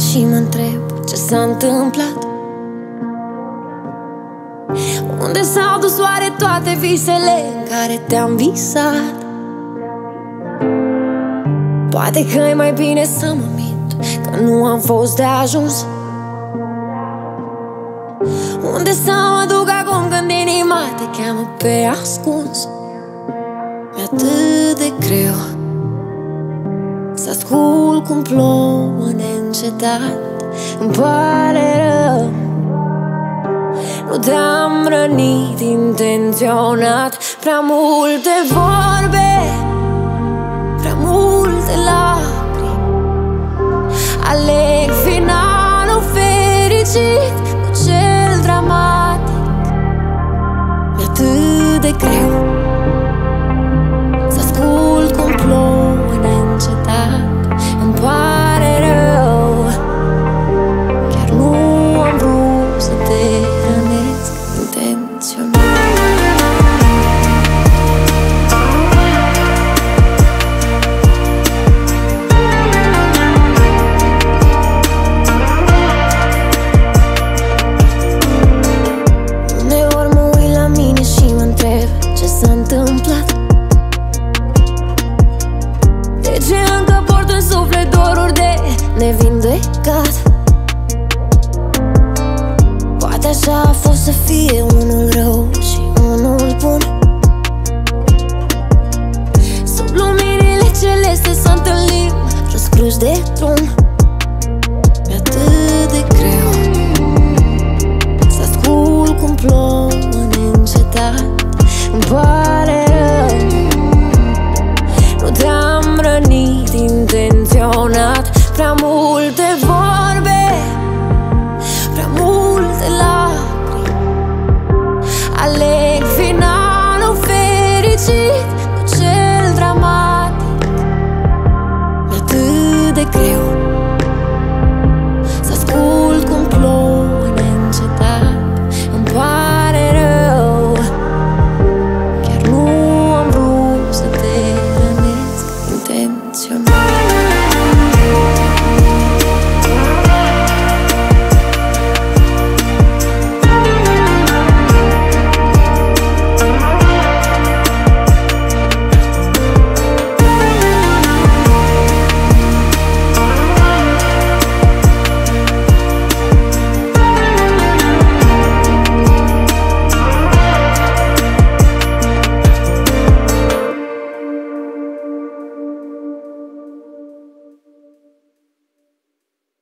și mă întreb ce s-a întâmplat. Unde s-au dus oare toate visele în care te-am visat? Poate că e mai bine să mă mint, că nu am fost de ajuns. Unde să mă duc acum când inima te cheamă pe ascuns? Mi-e atât de greu să ascult cum plouă neîncetat. Îmi pare rău, nu te-am rănit intenționat. Prea multe vorbe, prea multe lacrimi. Aleg finalul fericit cu cel dramatic. Mi-e atât de greu să ascult cum plouă neîncetat. Îmi pare rău, chiar nu am vrut să te rănesc intenționat. Uneori mă uit la mine și mă întreb ce s-a întâmplat. De ce încă port în suflet doruri de nevindecat? Poate așa a fost să fie unul rău și unul bun. Sub luminile celeste să întâlnim răscruși de drum. Mi-e atât de greu să ascult cum plouă neîncetat. Îmi pare rău, nu te-am rănit intenționat. Prea mult